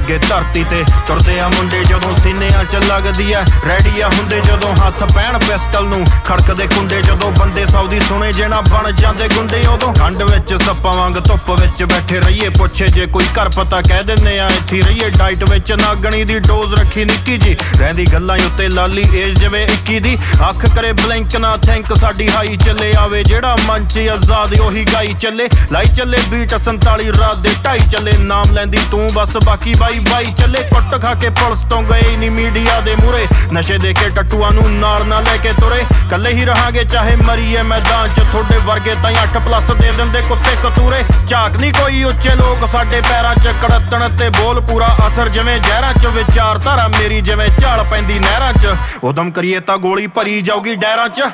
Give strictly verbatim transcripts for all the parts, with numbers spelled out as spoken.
ਲੱਗੇ ਧਰਤੀ ਤੇ ਤੁਰਦੇ ਆ ਮੁੰਡੇ ਜਦੋਂ ਸੀਨਿਆਂ ਚ ਲੱਗਦੀ ਐ ਰੈਡੀ ਆ ਹੁੰਦੇ ਜਦੋਂ ਹੱਥ ਪੈਣ ਪਿਸਟਲ ਨੂੰ ਖੜਕਦੇ ਕੁੰਡੇ ਜਦੋਂ ਬੰਦੇ ਸੌਦੀ ਸੁਣੇ ਜੇ ਨਾ ਬਣ ਜਾਂਦੇ ਗੁੰਡੇ ਉਦੋਂ ਠੰਡ ਵਿੱਚ ਸੱਪਾਂ ਵਾਂਗ ਧੁੱਪ ਵਿੱਚ ਬੈਠੇ ਰਹੀਏ ਪੁੱਛੇ ਜੇ ਕੋਈ ਘਰ ਪਤਾ ਕਹਿ ਦਿੰਨੇ ਆ ਇੱਥੇ ਰਹੀਏ ਡਾਈਟ ਵਿੱਚ ਨਾਗਣੀ ਦੀ ਡੋਜ਼ ਰੱਖੀ ਨਿੱਕੀ ਜੀ ਰਹਿੰਦੀ ਗੱਲਾਂ ਉੱਤੇ ਲਾਲੀ ਏਜ ਜਿਵੇਂ ਇੱਕੀ ਦੀ ਅੱਖ ਕਰੇ ਬਲਿੰਕ ਨਾ ਥਿੰਕ ਸਾਡੀ ਹਾਈ ਚੱਲੇ ਆਵੇ ਜਿਹੜਾ ਮਨ ਚ ਆਜ਼ਾਦ ਉਹੀ ਗਾਈ ਚੱਲੇ ਲਾਈ ਚੱਲੇ ਬੀਟ ਸੰਤਾਲੀ ਰਾਤ ਦੇ ਢਾਈ ਚੱਲੇ ਨਾਮ ਲੈਂਦੀ ਤੂੰ ਬਸ ਬਾਕੀ ਬਾਈ ਬਾਈ ਚੱਲੇ ਕੁੱਟ ਖਾ ਕੇ ਪੁਲਿਸ ਤੋਂ ਗਏ ਨੀ ਮੀਡੀਆ ਦੇ ਮੂਹਰੇ ਨਸ਼ੇ ਦੇ ਕੇ ਟੱਟੂਆਂ ਨੂੰ ਨਾਲ ਨਾ ਲੈ ਕੇ ਤੁਰੇ ਕੱਲੇ ਹੀ ਰਹਾਂਗੇ ਚਾਹੇ ਮਰੀਏ ਮੈਦਾਨ ਚ ਤੁਹਾਡੇ ਵਰਗੇ ਤਾਂ ਅੱਠ ਪਲੱਸ ਦੇ ਦਿੰਦੇ ਕੁੱਤੇ ਕਤੂਰੇ ਝਾਕ ਨਹੀਂ ਕੋਈ ਉੱਚੇ ਲੋਕ ਸਾਡੇ ਪੈਰਾਂ ਚ ਕੜਤਣ ਤੇ ਬੋਲ ਪੂਰਾ ਅਸਰ ਜਿਵੇਂ ਜ਼ਹਿਰਾਂ ਚ ਵਿਚਾਰਧਾਰਾ ਮੇਰੀ ਜਿਵੇਂ ਝਾਲ ਪੈਂਦੀ ਨਹਿਰਾਂ ਚ ਉਦਮ ਕਰੀਏ ਤਾਂ ਗੋਲੀ ਭਰੀ ਜਾਊਗੀ ਡੈਰਾਂ ਚ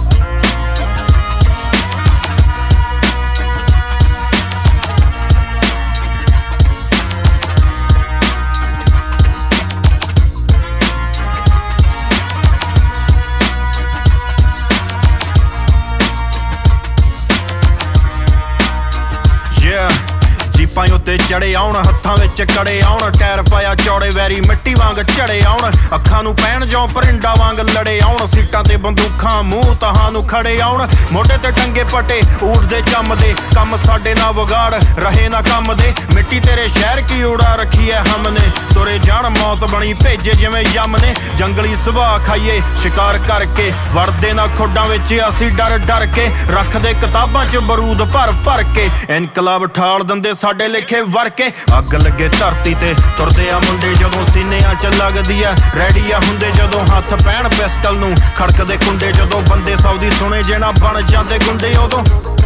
ਜੀਪਾਂ ਉੱਤੇ ਚੜੇ ਆਉਣ ਹੱਥਾਂ ਵਿੱਚ ਕੜੇ ਆਉਣ ਟਾਇਰ ਪਾਇਆ ਚੌੜੇ ਵੈਰੀ ਮਿੱਟੀ ਵਾਂਗ ਝੜੇ ਆਉਣ ਅੱਖਾਂ ਨੂੰ ਪੈਣ ਜੋ ਪਰਿੰਡਾ ਵਾਂਗ ਲੜੇ ਆਉਣ ਸੀਟਾਂ ਤੇ ਬੰਦੂਖਾਂ ਮੂੰਹ ਤਹਾਂ ਨੂੰ ਖੜੇ ਆਉਣ ਮੋਢੇ ਤੇ ਟੰਗੇ ਪਟੇ ਊਠ ਦੇ ਚੰਮ ਦੇ ਕੰਮ ਸਾਡੇ ਨਾ ਵਿਗਾੜ ਰਹੇ ਨਾ ਕੰਮ ਦੇ ਮਿੱਟੀ ਤੇਰੇ ਸ਼ਹਿਰ ਕੀ ਉਡਾ ਰੱਖੀ ਐ ਹਮਨੇ ਤੁਰੇ ਜਾਣ ਮੌਤ ਬਣੀ ਭੇਜੇ ਜਿਵੇਂ ਯਮ ਨੇ ਜੰਗਲੀ ਸੁਭਾਅ ਖਾਈਏ ਸ਼ਿਕਾਰ ਕਰਕੇ ਵੜਦੇ ਨਾ ਖੋਡਾਂ ਵਿੱਚ ਅਸੀਂ ਡਰ ਡਰ ਕੇ ਰੱਖਦੇ ਕਿਤਾਬਾਂ 'ਚ ਬਰੂਦ ਭਰ ਭਰ ਕੇ ਇਨਕਲਾਬ ਠਾਲ ਦਿੰਦੇ ਸਾਡੇ ਲਿਖੇ ਵਰਕੇ ਅੱਗ ਲੱਗੇ ਧਰਤੀ ਤੇ ਤੁਰਦੇ ਆ ਮੁੰਡੇ ਜਦੋਂ ਸੀਨਿਆਂ ਚ ਲੱਗਦੀ ਐ ਰੈਡੀ ਆ ਹੁੰਦੇ ਜਦੋਂ ਹੱਥ ਪੈਣ ਪਿਸਟਲ ਨੂੰ ਖੜਕਦੇ ਕੁੰਡੇ ਜਦੋਂ ਬੰਦੇ ਸੌਦੀ ਸੁਣੇ ਜੇ ਨਾ ਬਣ ਜਾਂਦੇ ਗੁੰਡੇ ਉਦੋਂ